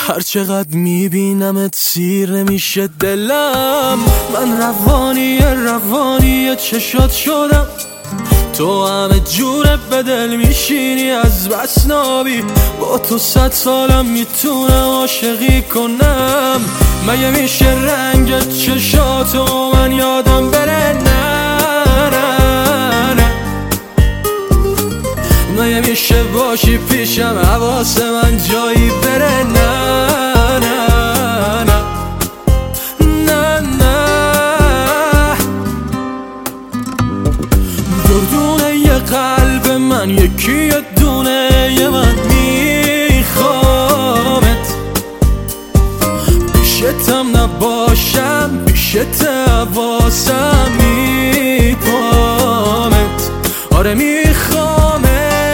هر چقدر میبینمت سیر نمیشه دلم. من روانی چشات شدم، تو همه جوره به دل میشینی از بس نابی. با تو 100 سالم میتونم عاشقی کنم. مگه میشه رنگ چشاتو من یادم بره؟ نه نه نه. مگه میشه باشی پیشم حواس من جایی بره؟ نه نه نه نه نه. دردونه یه قلب من یکی دونه یه من میخوامت. پیشتم نباشم پیشت حواسم میپامت. آره میخوامت.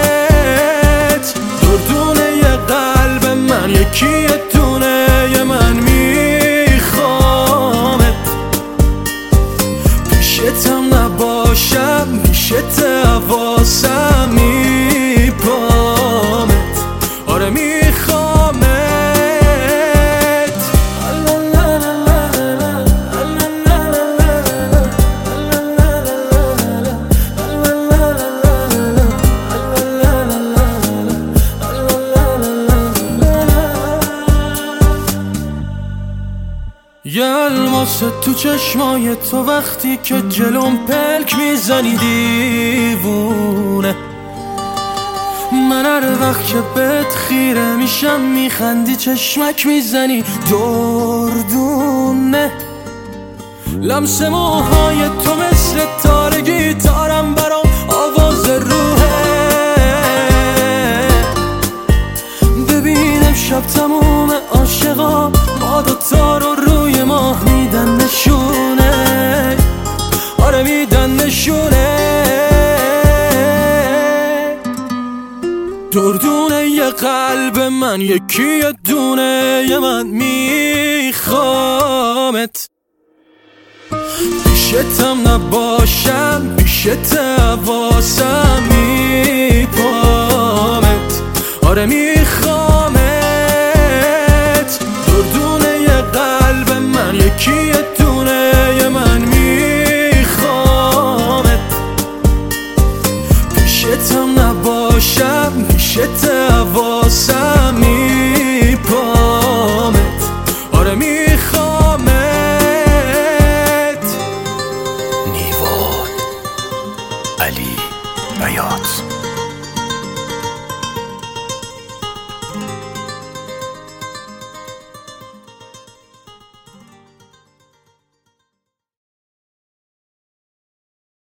دردونه یه قلب من یکی دونه یه من میخوامت. پیشتم نباشم پیشت حواسم میپامت. آره میخوامت. یه الماس تو چشمای تو وقتی که جلوم پلک میزنی دیوونه. من هر وقت که بهت خیره میشم میخندی چشمک میزنی دردونه. لمس موهای تو مثل تار گیتارم برام آواز روحه. ببینم شب تموم عاشقا ما دوتا رو روی ماه میدن نشونه. آره میدن نشونه. دردونه یه قلب من یکی دونه یه من میخوامت. پیشتم نباشم پیشت حواسم میپامت. آره میخوامت. دردونه یه قلب من یکی دونه یه من میخوامت. پیشتم نباشم پیشت حواسم